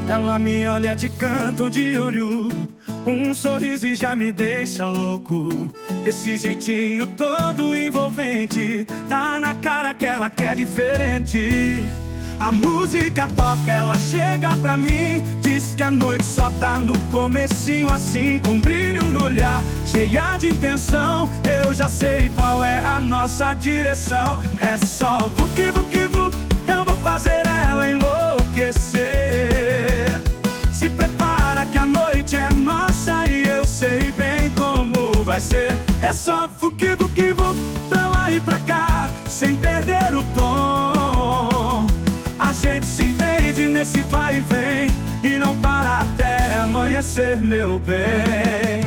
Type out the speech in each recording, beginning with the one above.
Ela me olha de canto de olho, um sorriso e já me deixa louco. Esse jeitinho todo envolvente, tá na cara que ela quer diferente. A música toca, ela chega pra mim, diz que a noite só tá no comecinho, assim, com brilho no olhar, cheia de intenção. Eu já sei qual é a nossa direção. É só vuki vuki vuki, eu vou fazer ela enlouquecer. Se prepara que a noite é nossa e eu sei bem como vai ser. É só vuki vuki vuki, pra lá e pra cá, sem perder o tom. A gente se entende nesse vai e vem, e não para até amanhecer, meu bem.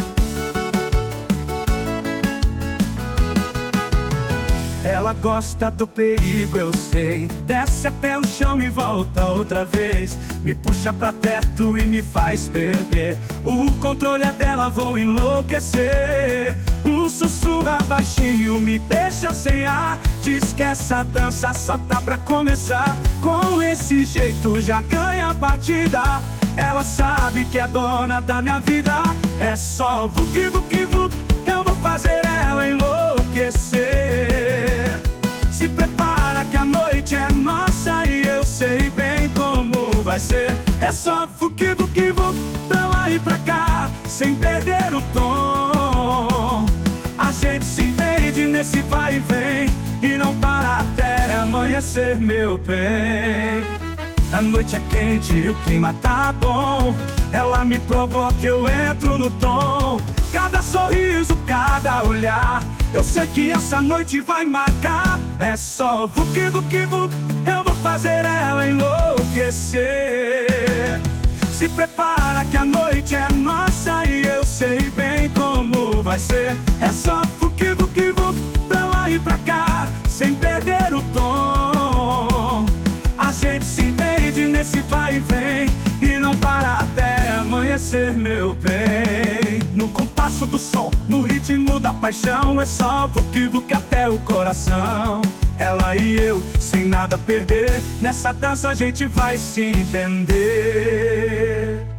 Ela gosta do perigo, eu sei. Desce até o chão e volta outra vez. Me puxa pra perto e me faz perder o controle dela, vou enlouquecer. Um sussurro baixinho me deixa sem ar, diz que essa dança só tá pra começar. Com esse jeito já ganha a partida. Ela sabe que é dona da minha vida. É só vuki vuki vuki, eu vou fazer ela enlouquecer. Se prepara que a noite é nossa e eu sei bem como vai ser. É só vuki vuki vuki, pra lá e pra cá, sem perder o tom. A gente se entende nesse vai e vem, e não para até amanhecer, meu bem. A noite é quente e o clima tá bom. Ela me provoca, eu entro no tom. Cada sorriso, cada olhar, eu sei que essa noite vai marcar. É só vuki vuki vuki, eu vou fazer ela enlouquecer. Se prepara que a noite é nossa e eu sei bem como vai ser. É só vuki vuki vuki, pra lá e pra cá, sem perder o tom. A gente se entende nesse vai e vem, e não para até amanhecer, meu bem. No compasso do som, no ritmo da paixão, é só vuki vuki até o coração. Ela e eu, sem nada a perder, nessa dança a gente vai se entender.